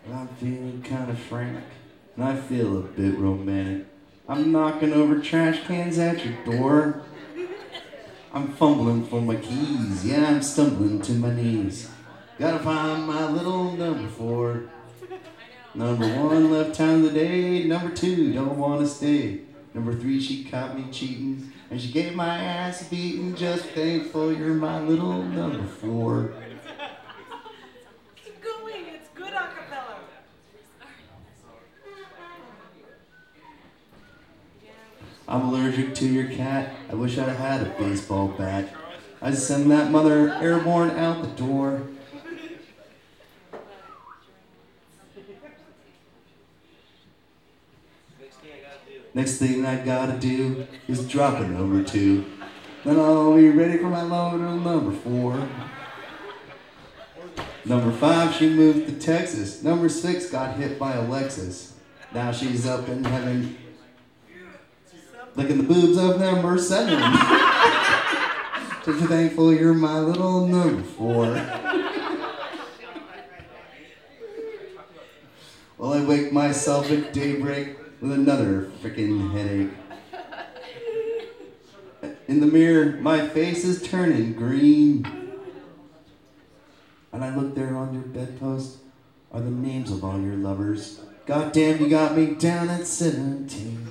and I'm feeling kind of frank, and I feel a bit romantic. I'm knocking over trash cans at your door. I'm fumbling for my keys, yeah, I'm stumbling to my knees. Gotta find my little number four. Number one, left town today. Number two, don't wanna stay. Number three, she caught me cheating, and she gave my ass a beating. Just thankful you're my little number four. Keep going, it's good a cappella. I'm allergic to your cat. I wish I'd had a baseball bat. I'd send that mother airborne out the door. Next thing I gotta do is drop a number two. Then I'll be ready for my little number four. Number five, she moved to Texas. Number six got hit by a Lexus. Now she's up in heaven, licking the boobs of number seven. So thankful you're my little number four. Well, I wake myself at daybreak with another freaking headache. In the mirror, my face is turning green. And I look there on your bedpost are the names of all your lovers. Goddamn, you got me down at 17.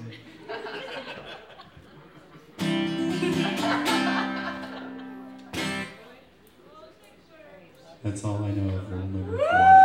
That's all I know of rule number four.